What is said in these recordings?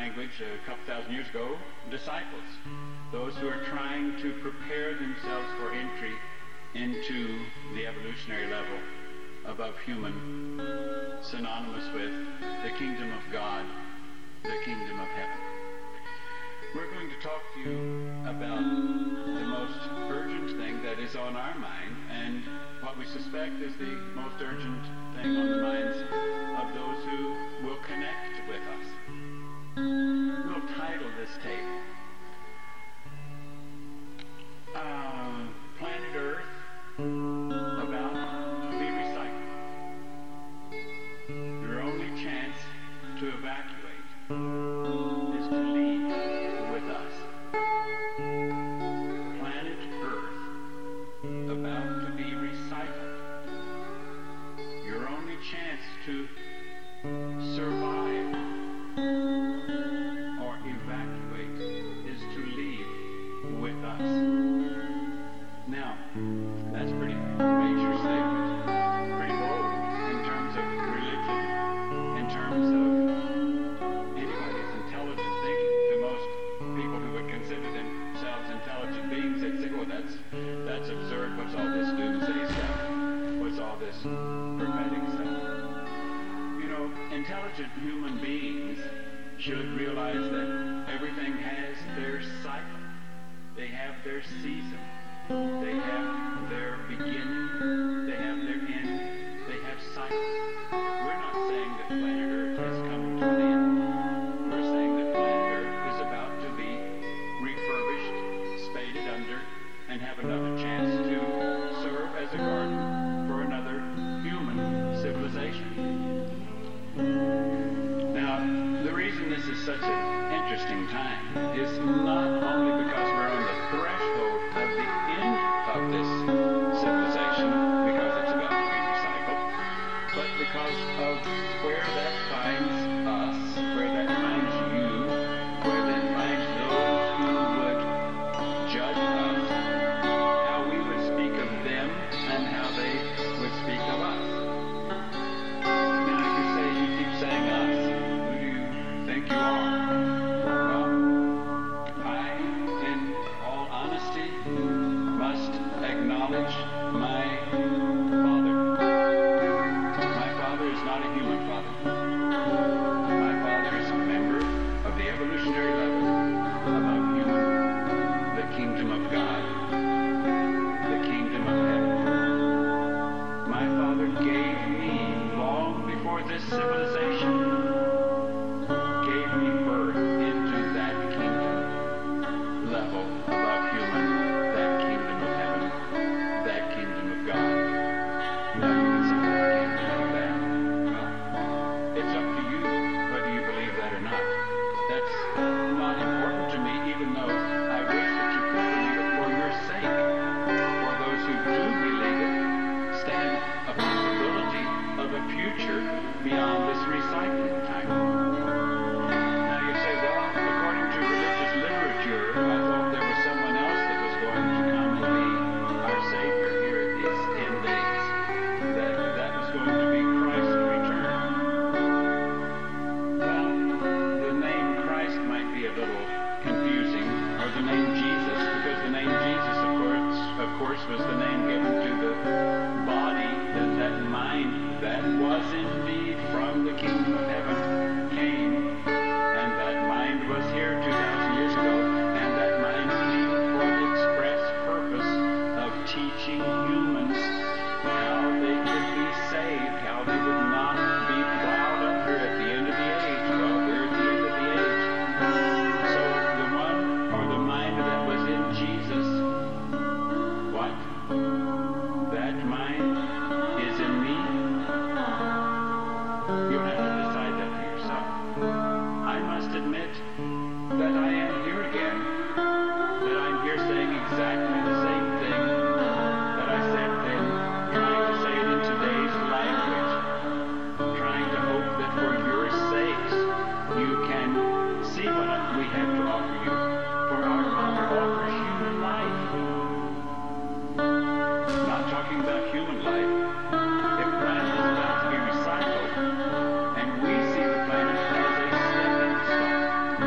language a couple thousand years ago, disciples. Those who are trying to prepare themselves for entry into the evolutionary level above human, synonymous with the kingdom of God, the kingdom of heaven. We're going to talk to you about the most urgent thing that is on our mind, and what we suspect is the most urgent thing on the minds of those who will connect with us. We'll title this tape, Planet Earth About to be Recycled. Your only chance to evacuate is to leave with us. Planet Earth about to be recycled. Your only chance to survive or evacuate is to leave with us. Now, that's a pretty major statement, pretty bold in terms of religion, in terms of anybody's intelligent thinking. To most people who would consider themselves intelligent beings, they'd say, well, that's absurd. What's all this doomsday stuff? What's all this prophetic stuff? You know, intelligent human beings should realize that everything has their cycle. They have their season. They have their beginning. They have their end. They have cycles. We're not saying that planet Earth has come to an end. We're saying that planet Earth is about to be refurbished, spaded under, and have another chance to serve as a garden for another human civilization. Now, the reason this is such an interesting time is not only because we're on the threshold of the end of this civilization, because it's about to be recycled, but because of where that finds us, where that finds you, where that finds those who would judge us, how we would speak of them, and how they would speak of us. Now, you keep saying us. Who do you think you are? Well, I, in all honesty, must acknowledge my father. My father is not a human father. My father is a member of the evolutionary level above human, the kingdom of God, the kingdom of heaven. My father gave me, long before this civilization, gave me birth into that kingdom level above human, that kingdom of heaven, that kingdom of God. Now you can say, well, I can't believe that. Well, it's up to you whether you believe that or not. That's not important to me, even though I wish that you could believe it for your sake. For those who do believe it, stand a possibility of a future beyond this recycling time. Now you say, well, according to religious literature, I thought there was someone else that was going to come and be our Savior here at these end days. That was going to be Christ's return. Well, the name Christ might be a little confusing, or the name Jesus, because the name Jesus, of course, was the name given to the body, that mind that was indeed from the kingdom of heaven came, and that mind was here 2,000 years ago, and that mind came for the express purpose of teaching humans how they could be saved, how they would not be plowed under at the end of the age. Well, we're at the end of the age. So the one, or the mind that was in Jesus, what? That mind is in me. You'll have to decide that for yourself. I must admit that I am here again, that I'm here saying exactly the same thing that I said then, trying to say it in today's language, trying to hope that for your sakes you can see what we have to offer you. For our Father offers you life. Not talking about human life. If planet is about to be recycled, and we see the planet as a stepping stone,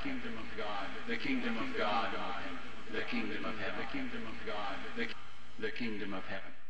kingdom of God, the kingdom of God, the kingdom of heaven, the kingdom of God, the kingdom of heaven.